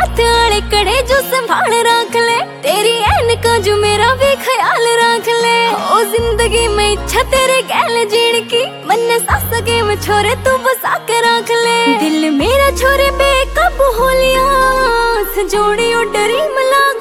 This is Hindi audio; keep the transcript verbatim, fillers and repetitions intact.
हाथ आले कड़े जो संभाल रख ले, तेरी ऐनका जो मेरा भी ख्याल रख ले। ओ जिंदगी में इच्छा तेरे गैल जीण की, मन सास के में छोरे तू बसा के रख ले। दिल मेरा छोरे बेकाबू हो लिया, सजोड़ी ओ डरी मला